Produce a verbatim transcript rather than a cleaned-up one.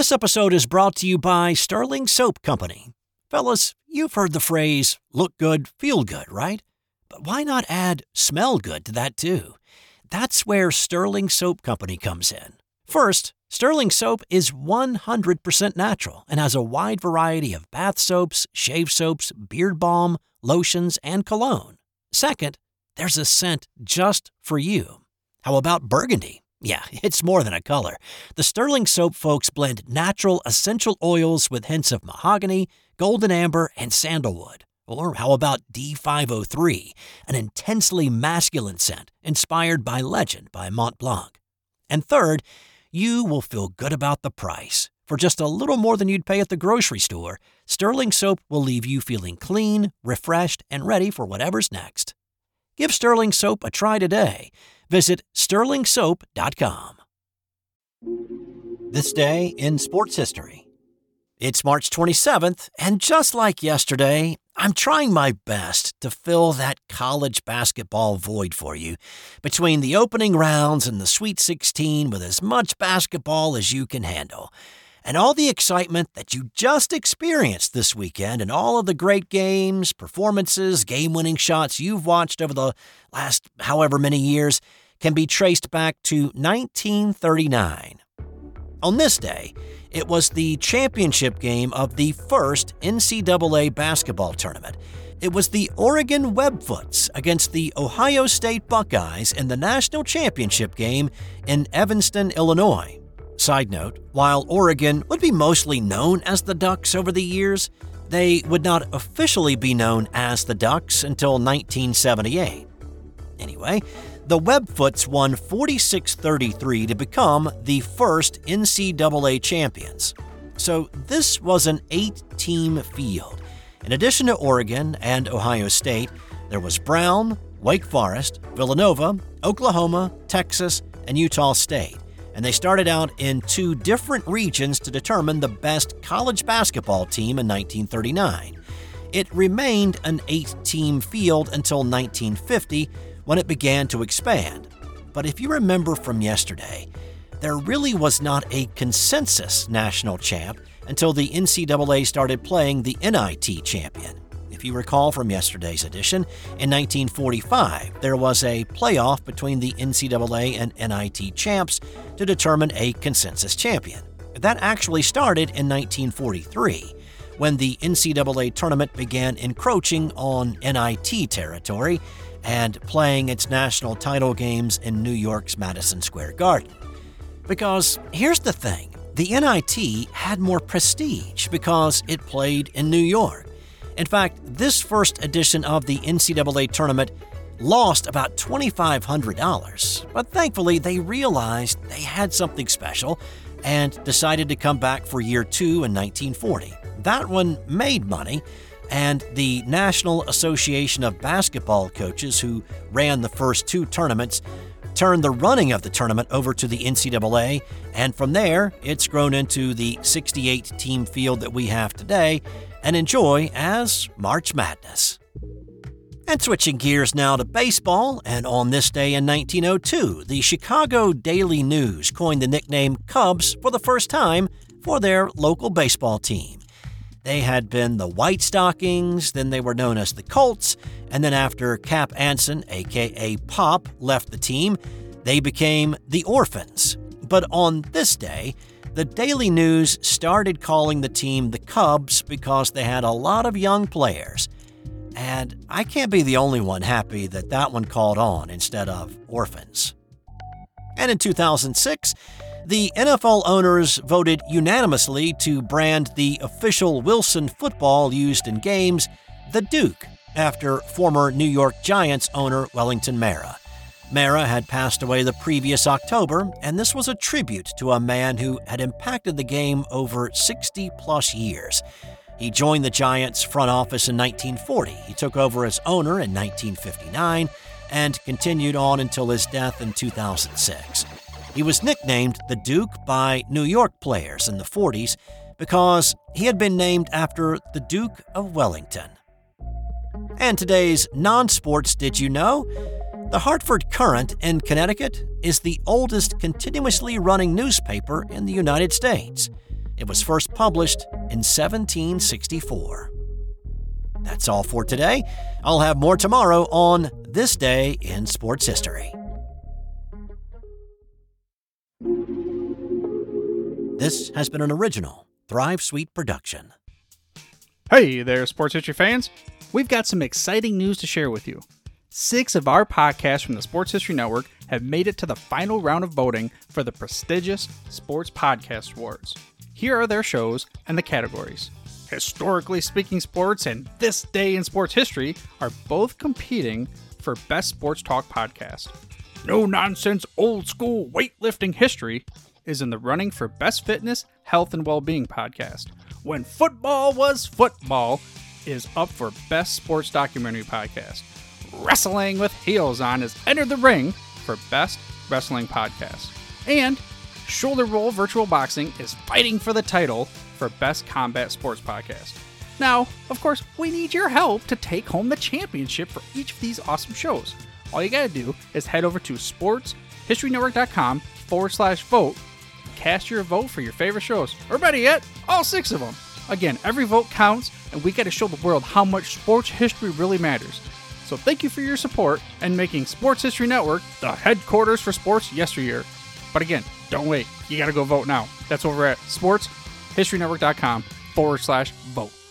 This episode is brought to you by Sterling Soap Company. Fellas, you've heard the phrase, look good, feel good, right? But why not add smell good to that too? That's where Sterling Soap Company comes in. First, Sterling Soap is one hundred percent natural and has a wide variety of bath soaps, shave soaps, beard balm, lotions, and cologne. Second, there's a scent just for you. How about burgundy? Yeah, it's more than a color. The Sterling Soap folks blend natural essential oils with hints of mahogany, golden amber, and sandalwood. Or how about D five oh three, an intensely masculine scent inspired by Legend by Mont Blanc. And third, you will feel good about the price. For just a little more than you'd pay at the grocery store, Sterling Soap will leave you feeling clean, refreshed, and ready for whatever's next. Give Sterling Soap a try today. Visit sterling soap dot com. This day in sports history. It's March twenty-seventh, and just like yesterday, I'm trying my best to fill that college basketball void for you between the opening rounds and the Sweet sixteen with as much basketball as you can handle. And all the excitement that you just experienced this weekend and all of the great games, performances, game-winning shots you've watched over the last however many years can be traced back to nineteen thirty-nine. On this day, it was the championship game of the first N C double A basketball tournament. It was the Oregon Webfoots against the Ohio State Buckeyes in the national championship game in Evanston, Illinois. Side note, while Oregon would be mostly known as the Ducks over the years, they would not officially be known as the Ducks until nineteen seventy-eight. Anyway, the Webfoots won forty-six thirty-three to become the first N C double A champions. So this was an eight-team field. In addition to Oregon and Ohio State, there was Brown, Wake Forest, Villanova, Oklahoma, Texas, and Utah State. And they started out in two different regions to determine the best college basketball team in nineteen thirty-nine. It remained an eight-team field until nineteen fifty, when it began to expand. But if you remember from yesterday, there really was not a consensus national champ until the N C double A started playing the N I T champion. If you recall from yesterday's edition, in nineteen forty-five, there was a playoff between the N C double A and N I T champs to determine a consensus champion. That actually started in nineteen forty-three, when the N C double A tournament began encroaching on N I T territory and playing its national title games in New York's Madison Square Garden. Because here's the thing, the N I T had more prestige because it played in New York. In fact, this first edition of the N C double A tournament lost about twenty-five hundred dollars, but thankfully they realized they had something special and decided to come back for year two in nineteen forty. That one made money, and the National Association of Basketball Coaches, who ran the first two tournaments, turned the running of the tournament over to the N C double A, and from there, it's grown into the sixty-eight-team field that we have today and enjoy as March Madness. And switching gears now to baseball, and on this day in nineteen oh two, the Chicago Daily News coined the nickname Cubs for the first time for their local baseball team. They had been the White Stockings, then they were known as the Colts, and then after Cap Anson, aka Pop, left the team, they became the Orphans. But on this day, the Daily News started calling the team the Cubs because they had a lot of young players. And I can't be the only one happy that that one called on instead of Orphans. And in two thousand six, the N F L owners voted unanimously to brand the official Wilson football used in games the Duke, after former New York Giants owner Wellington Mara. Mara had passed away the previous October, and this was a tribute to a man who had impacted the game over sixty plus years. He joined the Giants front office in nineteen forty. He took over as owner in nineteen fifty-nine and continued on until his death in two thousand six. He was nicknamed the Duke by New York players in the forties because he had been named after the Duke of Wellington. And today's non-sports Did You Know? The Hartford Courant in Connecticut is the oldest continuously running newspaper in the United States. It was first published in seventeen sixty-four. That's all for today. I'll have more tomorrow on This Day in Sports History. This has been an original Thrive Suite production. Hey there, sports history fans. We've got some exciting news to share with you. Six of our podcasts from the Sports History Network have made it to the final round of voting for the prestigious Sports Podcast Awards. Here are their shows and the categories. Historically Speaking Sports and This Day in Sports History are both competing for Best Sports Talk Podcast. No Nonsense Old School Weightlifting History is in the running for Best Fitness, Health, and Wellbeing Podcast. When Football Was Football is up for Best Sports Documentary Podcast. Wrestling with Heels On has entered the ring for Best Wrestling Podcast. And Shoulder Roll Virtual Boxing is fighting for the title for Best Combat Sports Podcast. Now, of course, we need your help to take home the championship for each of these awesome shows. All you gotta do is head over to sportshistorynetwork.com forward slash vote. Cast your vote for your favorite shows, or better yet, all six of them. Again, every vote counts, and we gotta show the world how much sports history really matters. So thank you for your support and making Sports History Network the headquarters for sports yesteryear. But again, don't wait. You gotta go vote now. That's over at sportshistorynetwork.com forward slash vote.